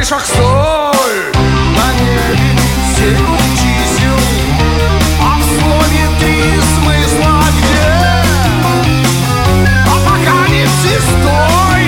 клавишах соль, на небе 7 чисел, а в слове 3 смысла где? Апокалипсис стой!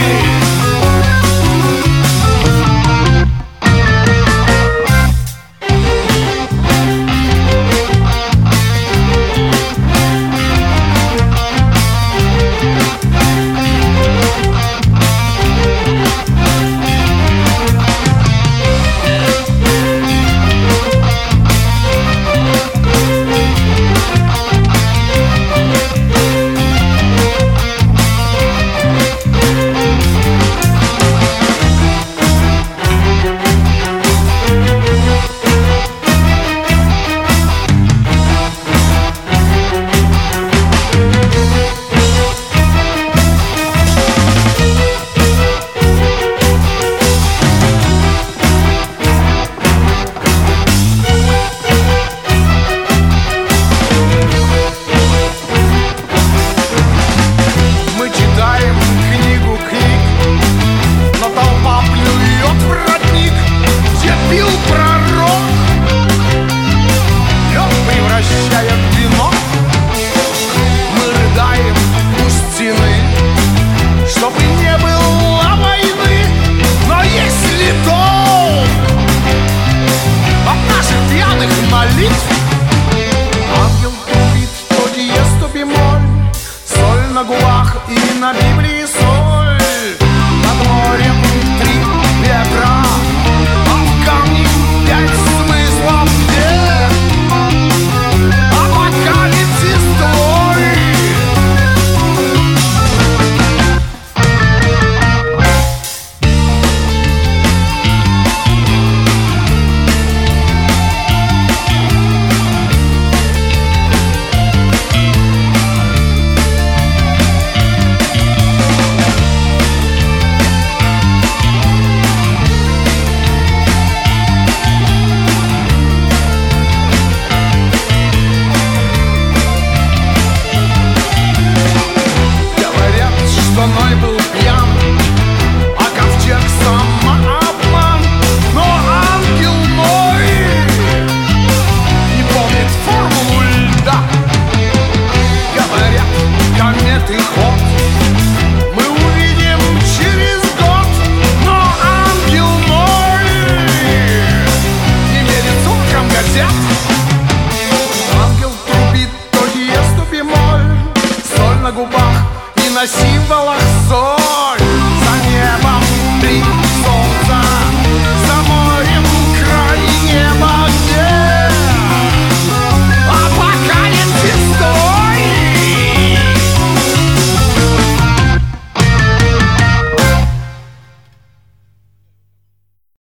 Ангел трубит то диез, то бемоль, соль на губах и на Библии соль. Над морем 3 ветра, а в камне 5 смыслов где? Апокалипсис твой. Ной был пьян, а ковчег самообман. Но ангел мой не помнит формулу льда. Говорят, кометы ход мы увидим через год. Но ангел мой не верит звукам газет. Ангел трубит то диез, то бемоль, соль на губах и на символах соль.